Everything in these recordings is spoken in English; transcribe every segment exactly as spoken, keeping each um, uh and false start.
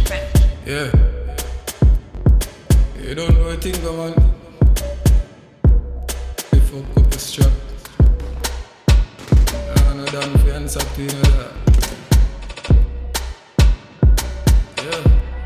Yeah. You don't know a thing, man. They fuck up the strap. Nah, no damn fiance up to you know that. Yeah.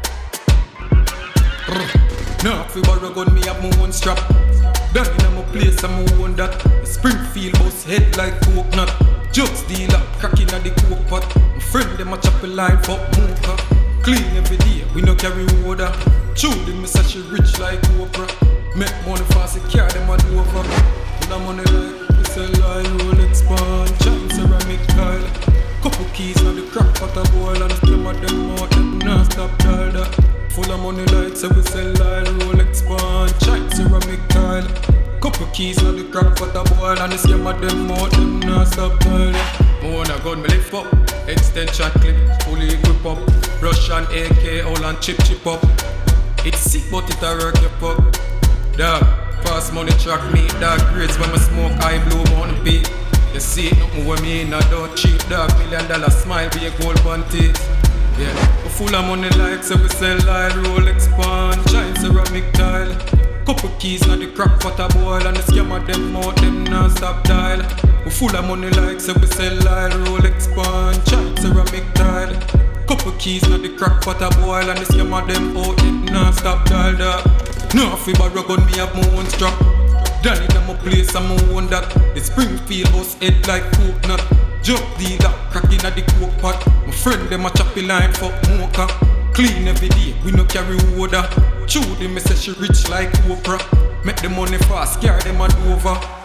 Now if we borrow gun, me have my own strap. Down in my place, I'm my own that. Springfield bus head like coconut. Jokes dealer, cracking at the coke pot. My friend them a chop a line for mocha. Clean every day, we no carry water. Truly, me say she rich like Oprah. Make money fast, I carry them all over. Put them money like we sell like Rolex band, giant ceramic tile. Couple keys on the crack pot a boil and skim of them out, them non stop dial that. Full of money like say we sell like Rolex band, giant ceramic tile. Couple keys on the crack pot a boil and skim of them out, them non stop dial that. Me wanna gun me lift up, extension clip, fully equip up. Russian A K, all and chip chip up. It's sick but it a work your fuck. Dog, fast money track me, dark grades when me smoke high blue mountain peak. You see it, nothing with me in a dog cheap. Dog, million dollar smile be a gold panty. Yeah, we full of money like so we sell like Rolex band, giant ceramic tile. Couple keys on the crack pot a boil and the scam of them out, them non-stop dial. We full of money like so we sell like Rolex band, giant ceramic tile. Couple keys on the crack pot a boil and the scam of them out, them non-stop dial that. No if we borrow gun, me have my own strap. Down in my place, I'm my own that. The Springfield bus head like coconut. Jump dealer, cracking at the coke pot. My friend them a choppy line for mocha. Clean every day, we no carry water. Trudy, me say she rich like Oprah. Make the money fast, carry them all over.